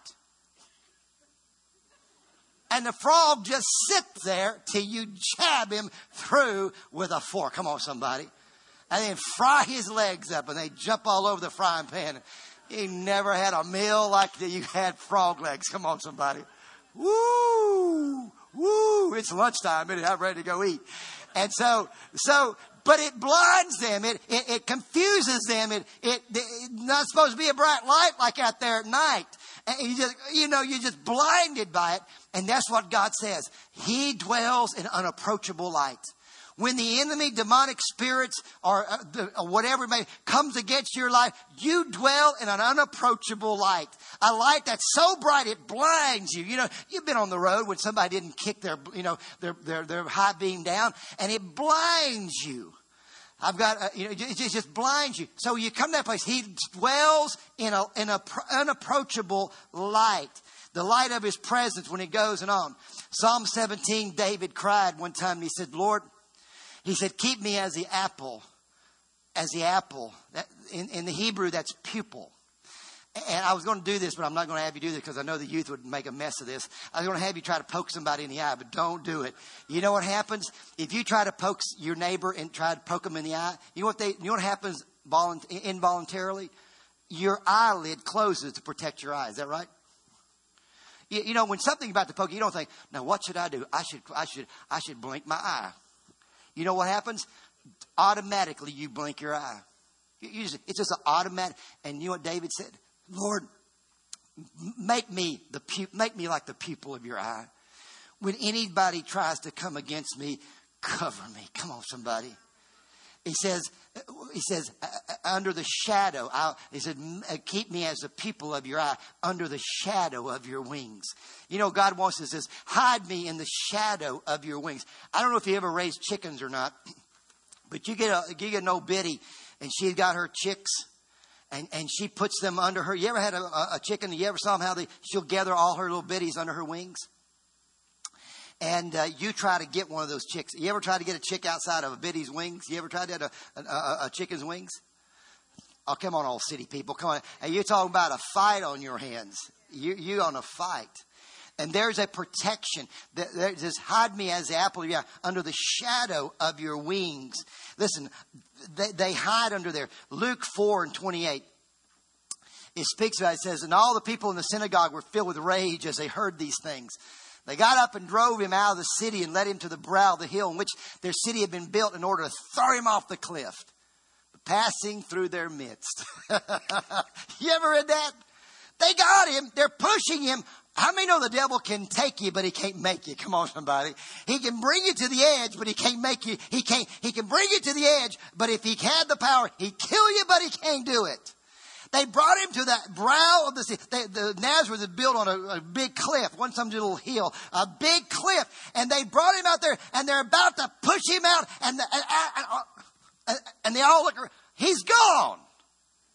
And the frog just sits there till you jab him through with a fork. Come on, somebody. And then fry his legs up and they jump all over the frying pan. You never had a meal like that. You had frog legs. Come on, somebody. Woo! Woo! It's lunchtime. I'm ready to go eat. And so, but it blinds them. It confuses them. It's not supposed to be a bright light like out there at night. And you're just blinded by it. And that's what God says. He dwells in unapproachable light. When the enemy, demonic spirits, or whatever it may, comes against your life, you dwell in an unapproachable light. A light that's so bright it blinds you. You know, you've been on the road when somebody didn't kick their high beam down, and it blinds you. It just blinds you. So you come to that place. He dwells in an unapproachable light. The light of his presence when he goes on. Psalm 17, David cried one time and he said, Lord, he said, keep me as the apple. As the apple. In the Hebrew, that's pupil. And I was going to do this, but I'm not going to have you do this because I know the youth would make a mess of this. I was going to have you try to poke somebody in the eye, but don't do it. You know what happens? If you try to poke your neighbor and try to poke them in the eye, you know what happens involuntarily? Your eyelid closes to protect your eye. Is that right? You know, when something's about to poke you, you don't think, now what should I do? I should blink my eye. You know what happens? Automatically you blink your eye. It's just an automatic. And you know what David said? Lord, make me like the pupil of your eye. When anybody tries to come against me, cover me. Come on, somebody. He says, under the shadow. He said, keep me as the pupil of your eye, under the shadow of your wings. You know, God wants us to say, hide me in the shadow of your wings. I don't know if you ever raised chickens or not, but you get an old biddy, and she's got her chicks, and she puts them under her. You ever had a chicken? You ever saw them how she'll gather all her little biddies under her wings? And you try to get one of those chicks. You ever try to get a chick outside of a biddy's wings? You ever tried that, a chicken's wings? Oh, come on, all city people. Come on. And you're talking about a fight on your hands. You're on a fight. And there's a protection. There's this, hide me as the apple of your eye, under the shadow of your wings. Listen, they hide under there. Luke 4:28. It speaks about it. It says, and all the people in the synagogue were filled with rage as they heard these things. They got up and drove him out of the city and led him to the brow of the hill in which their city had been built in order to throw him off the cliff, passing through their midst. You ever read that? They got him. They're pushing him. How many know the devil can take you, but he can't make you? Come on, somebody. He can bring you to the edge, but he can't make you. He can bring you to the edge, but if he had the power, he'd kill you, but he can't do it. They brought him to that brow of the sea. The Nazareth is built on a big cliff, one some little hill, a big cliff. And they brought him out there, and they're about to push him out, and they all look. He's gone.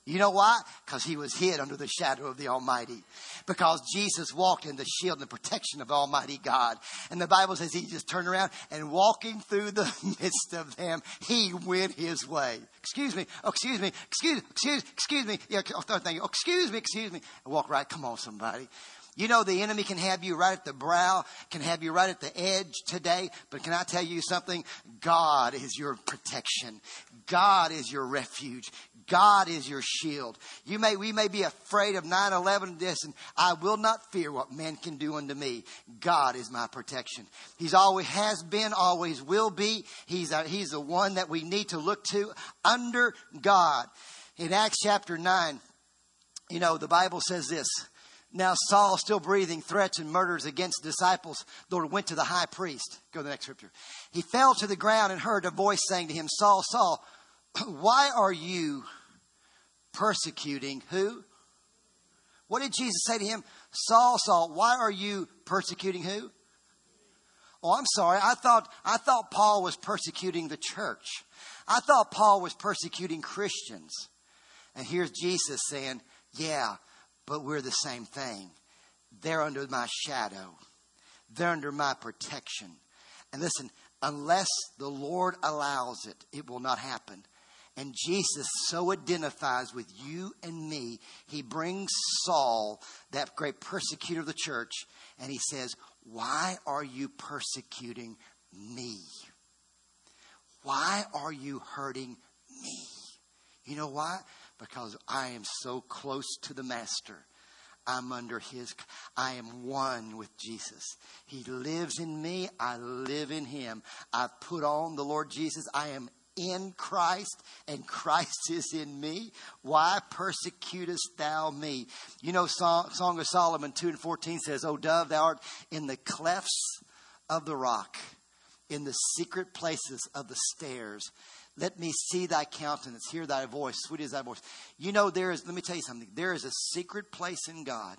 You know why? Because he was hid under the shadow of the Almighty. Because Jesus walked in the shield and the protection of Almighty God. And the Bible says he just turned around and walking through the midst of them, he went his way. Excuse me. Oh, excuse me. Excuse me. Yeah, thank you. Oh, excuse me. And walk right. Come on, somebody. You know, the enemy can have you right at the brow, can have you right at the edge today. But can I tell you something? God is your protection. God is your refuge. God is your shield. We may be afraid of 9/11 this, and I will not fear what man can do unto me. God is my protection. He's always has been, always will be. He's the one that we need to look to under God. In Acts chapter 9, you know, the Bible says this. Now Saul, still breathing threats and murders against disciples, Lord, went to the high priest. Go to the next scripture. He fell to the ground and heard a voice saying to him, Saul, Saul, why are you persecuting who? What did Jesus say to him? Saul, Saul, why are you persecuting who? Oh, I'm sorry. I thought Paul was persecuting the church. I thought Paul was persecuting Christians. And here's Jesus saying, yeah, but we're the same thing. They're under my shadow. They're under my protection. And listen, unless the Lord allows it, it will not happen. And Jesus so identifies with you and me. He brings Saul, that great persecutor of the church, and he says, why are you persecuting me? Why are you hurting me? You know why? Because I am so close to the Master. I am one with Jesus. He lives in me. I live in him. I've put on the Lord Jesus. I am in Christ, and Christ is in me. Why persecutest thou me? You know, Song of Solomon 2:14 says, O dove, thou art in the clefts of the rock, in the secret places of the stairs. Let me see thy countenance, hear thy voice, sweet is thy voice. You know, let me tell you something. There is a secret place in God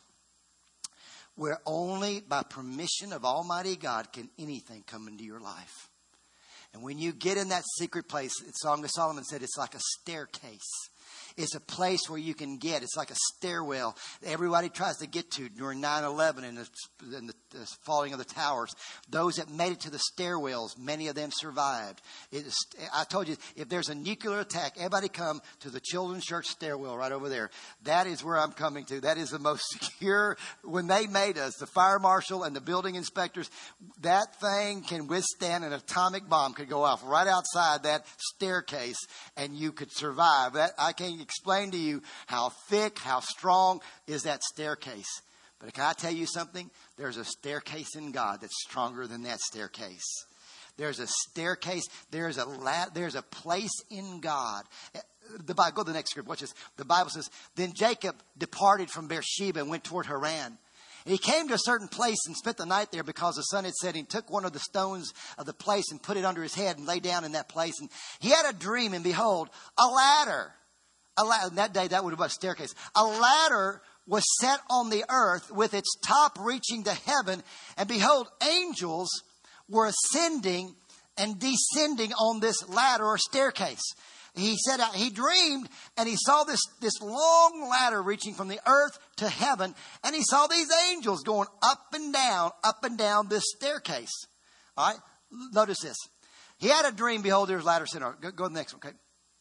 where only by permission of Almighty God can anything come into your life. And when you get in that secret place, Song of Solomon said it's like a staircase. It's a place where you can get. It's like a stairwell everybody tries to get to during 9/11 and the falling of the towers. Those that made it to the stairwells, many of them survived. I told you, if there's a nuclear attack, everybody come to the Children's Church stairwell right over there. That is where I'm coming to. That is the most secure. When they made us, the fire marshal and the building inspectors, that thing can withstand an atomic bomb. Could go off right outside that staircase and you could survive. That I can't explain to you how thick, how strong is that staircase. But can I tell you something? There's a staircase in God that's stronger than that staircase. There's a staircase. There's a place in God. The Bible, go to the next script. Watch this. The Bible says, then Jacob departed from Beersheba and went toward Haran. And he came to a certain place and spent the night there because the sun had set. He took one of the stones of the place and put it under his head and lay down in that place. And he had a dream, and behold, a ladder. In that day, that would have been a staircase. A ladder was set on the earth with its top reaching to heaven. And behold, angels were ascending and descending on this ladder or staircase. He said he dreamed and he saw this long ladder reaching from the earth to heaven. And he saw these angels going up and down this staircase. All right. Notice this. He had a dream. Behold, there's a ladder set on. Go to the next one. Okay.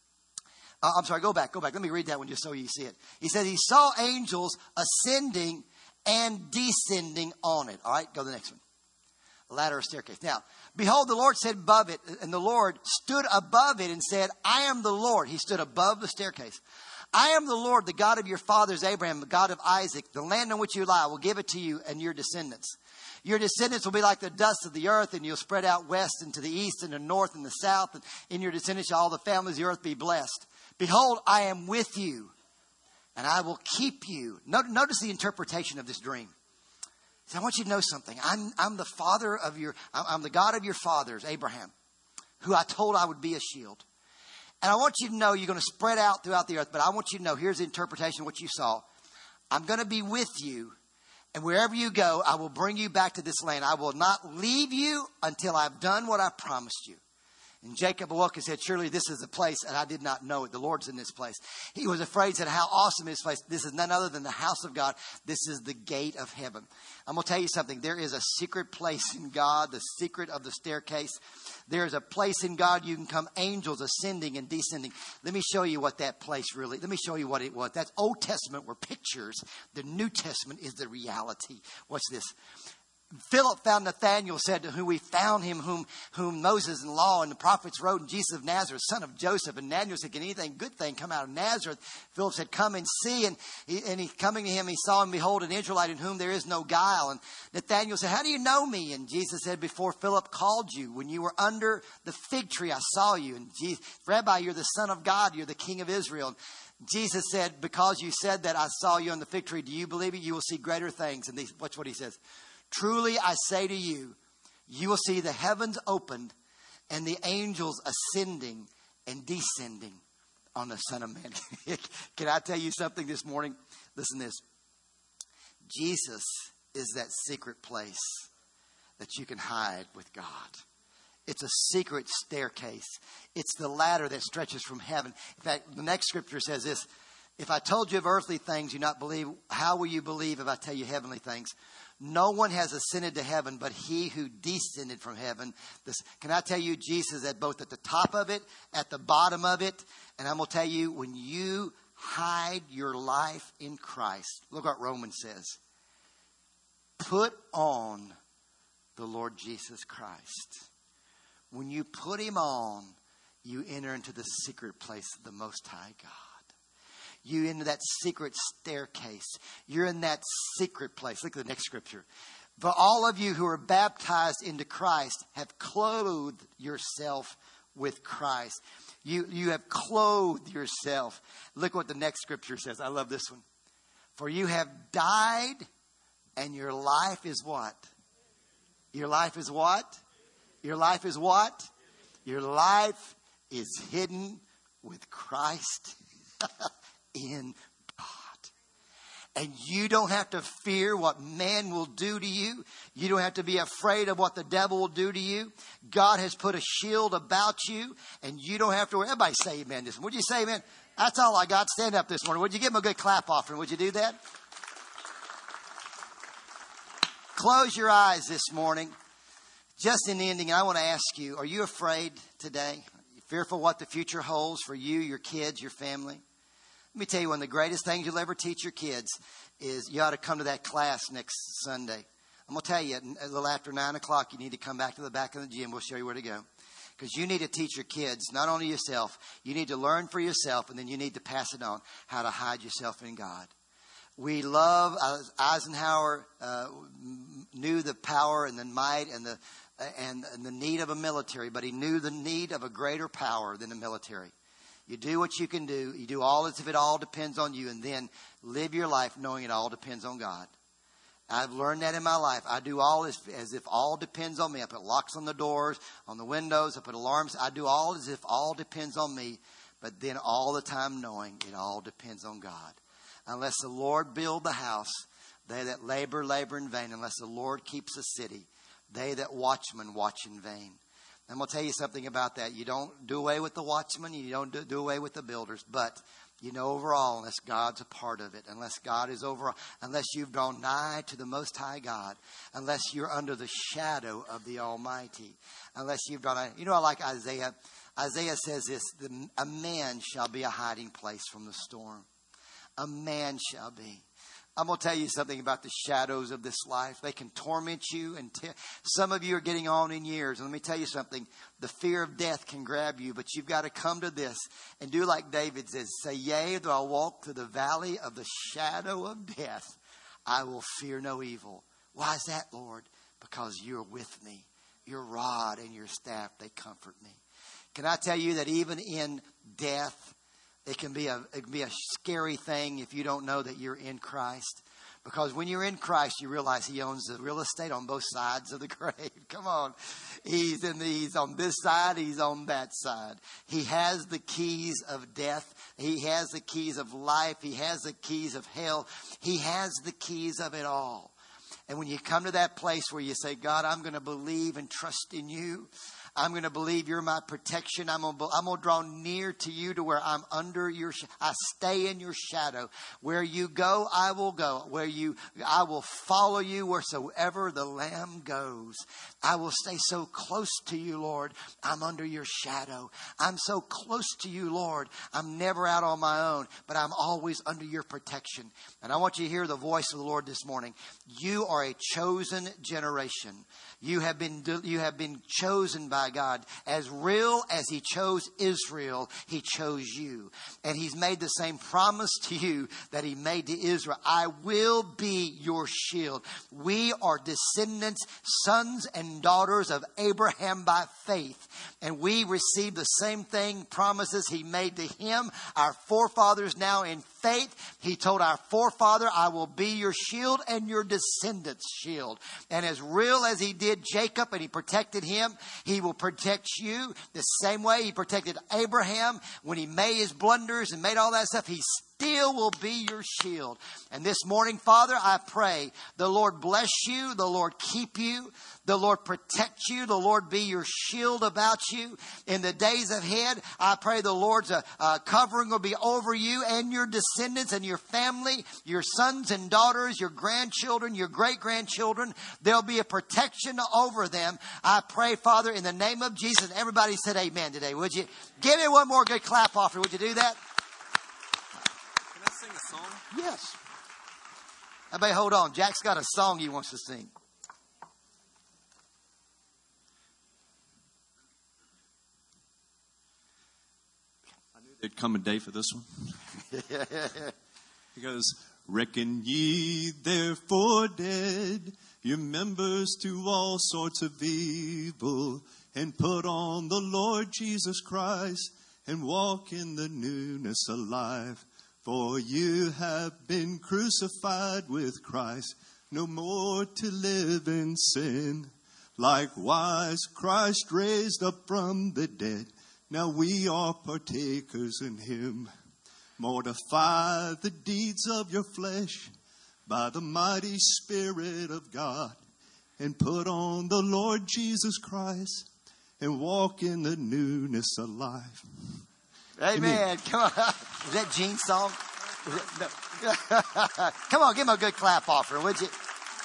I'm sorry. Go back. Let me read that one just so you see it. He said he saw angels ascending and descending on it. All right. Go to the next one. A ladder or staircase. Now, behold, the Lord said above it, and the Lord stood above it and said, I am the Lord. He stood above the staircase. I am the Lord, the God of your fathers, Abraham, the God of Isaac. The land on which you lie, I will give it to you and your descendants. Your descendants will be like the dust of the earth, and you'll spread out west and to the east and the north and the south. And in your descendants shall all the families of the earth be blessed. Behold, I am with you, and I will keep you. Notice the interpretation of this dream. So I want you to know something. I'm the father of I'm the God of your fathers, Abraham, who I told I would be a shield. And I want you to know you're going to spread out throughout the earth. But I want you to know, here's the interpretation of what you saw. I'm going to be with you. And wherever you go, I will bring you back to this land. I will not leave you until I've done what I promised you. And Jacob awoke and said, surely this is the place, and I did not know it. The Lord's in this place. He was afraid, said, how awesome is this place. This is none other than the house of God. This is the gate of heaven. I'm going to tell you something. There is a secret place in God, the secret of the staircase. There is a place in God you can come, angels ascending and descending. Let me show you what that place really, let me show you what it was. That's Old Testament were pictures. The New Testament is the reality. Watch this. Philip found Nathanael, said to whom we found him, whom Moses and law and the prophets wrote, and Jesus of Nazareth, son of Joseph. And Nathanael said, can anything good thing come out of Nazareth? Philip said, come and see. And he coming to him, he saw him, behold, an Israelite in whom there is no guile. And Nathanael said, how do you know me? And Jesus said, before Philip called you, when you were under the fig tree, I saw you. And Jesus, Rabbi, you're the Son of God. You're the King of Israel. And Jesus said, because you said that I saw you on the fig tree, do you believe it? You will see greater things. And watch what he says. Truly, I say to you, you will see the heavens opened and the angels ascending and descending on the Son of Man. Can I tell you something this morning? Listen to this. Jesus is that secret place that you can hide with God. It's a secret staircase. It's the ladder that stretches from heaven. In fact, the next scripture says this. If I told you of earthly things you not believe, how will you believe if I tell you heavenly things? No one has ascended to heaven but he who descended from heaven. Can I tell you, Jesus is both at the top of it, at the bottom of it. And I'm going to tell you, when you hide your life in Christ, look what Romans says. Put on the Lord Jesus Christ. When you put him on, you enter into the secret place of the Most High God. You into that secret staircase. You're in that secret place. Look at the next scripture. For all of you who are baptized into Christ have clothed yourself with Christ. You have clothed yourself. Look what the next scripture says. I love this one. For you have died and your life is what? Your life is what? Your life is what? Your life is hidden with Christ in God. And you don't have to fear what man will do to you. You don't have to be afraid of what the devil will do to you. God has put a shield about you, and you don't have to worry. Everybody say amen this morning. Would you say amen? That's all I got. Stand up this morning. Would you give him a good clap offering? Would you do that? Close your eyes this morning. Just in ending, I want to ask you, are you afraid today? Are you fearful what the future holds for you, your kids, your family? Let me tell you, one of the greatest things you'll ever teach your kids is you ought to come to that class next Sunday. I'm going to tell you, a little after 9 o'clock, you need to come back to the back of the gym. We'll show you where to go. Because you need to teach your kids, not only yourself, you need to learn for yourself, and then you need to pass it on, how to hide yourself in God. We love, Eisenhower knew the power and the might and the need of a military, but he knew the need of a greater power than the military. You do what you can do. You do all as if it all depends on you, and then live your life knowing it all depends on God. I've learned that in my life. I do all as if all depends on me. I put locks on the doors, on the windows. I put alarms. I do all as if all depends on me, but then all the time knowing it all depends on God. Unless the Lord build the house, they that labor in vain. Unless the Lord keeps the city, they that watchmen watch in vain. I'm going to tell you something about that. You don't do away with the watchmen. You don't do away with the builders. But, overall, unless God's a part of it, unless God is over, unless you've drawn nigh to the Most High God, unless you're under the shadow of the Almighty, unless you've drawn, I like Isaiah. Isaiah says this, a man shall be a hiding place from the storm. A man shall be. I'm going to tell you something about the shadows of this life. They can torment you. And some of you are getting on in years. And let me tell you something. The fear of death can grab you. But you've got to come to this and do like David says. Say, yea, though I walk through the valley of the shadow of death, I will fear no evil. Why is that, Lord? Because you're with me. Your rod and your staff, they comfort me. Can I tell you that even in death, it can be a scary thing if you don't know that you're in Christ. Because when you're in Christ, you realize He owns the real estate on both sides of the grave. Come on. He's on this side. He's on that side. He has the keys of death. He has the keys of life. He has the keys of hell. He has the keys of it all. And when you come to that place where you say, God, I'm going to believe and trust in you. I'm going to believe you're my protection. I'm going to draw near to you to where I'm under your, I stay in your shadow. Where you go, I will go. I will follow you wheresoever the Lamb goes. I will stay so close to you, Lord. I'm under your shadow. I'm so close to you, Lord. I'm never out on my own, but I'm always under your protection. And I want you to hear the voice of the Lord this morning. You are a chosen generation. You have been chosen by God. As real as He chose Israel, He chose you. And He's made the same promise to you that He made to Israel. I will be your shield. We are descendants, sons and daughters of Abraham by faith. And we receive the same thing, promises He made to him, our forefathers now in faith. He told our forefather, I will be your shield and your descendants' shield. And as real as He did Jacob and He protected him, He will protect you the same way He protected Abraham when he made his blunders and made all that stuff. He still will be your shield. And this morning, Father, I pray the Lord bless you, the Lord keep you, the Lord protect you, the Lord be your shield about you. In the days ahead, I pray the Lord's covering will be over you and your descendants and your family, your sons and daughters, your grandchildren, your great-grandchildren. There'll be a protection over them. I pray, Father, in the name of Jesus. Everybody said amen today, would you? Give me one more good clap offering. Would you do that? Can I sing a song? Yes. Everybody hold on. Jack's got a song he wants to sing. I knew there'd come a day for this one. He goes, reckon ye therefore dead, your members to all sorts of evil, and put on the Lord Jesus Christ, and walk in the newness of life. For you have been crucified with Christ, no more to live in sin. Likewise, Christ raised up from the dead. Now we are partakers in Him. Mortify the deeds of your flesh by the mighty Spirit of God, and put on the Lord Jesus Christ, and walk in the newness of life. Amen. Come on. Is that Gene's song? No. Come on, give him a good clap offering, would you?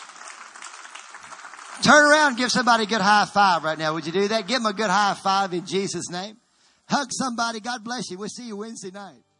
Turn around and give somebody a good high five right now. Would you do that? Give them a good high five in Jesus' name. Hug somebody. God bless you. We'll see you Wednesday night.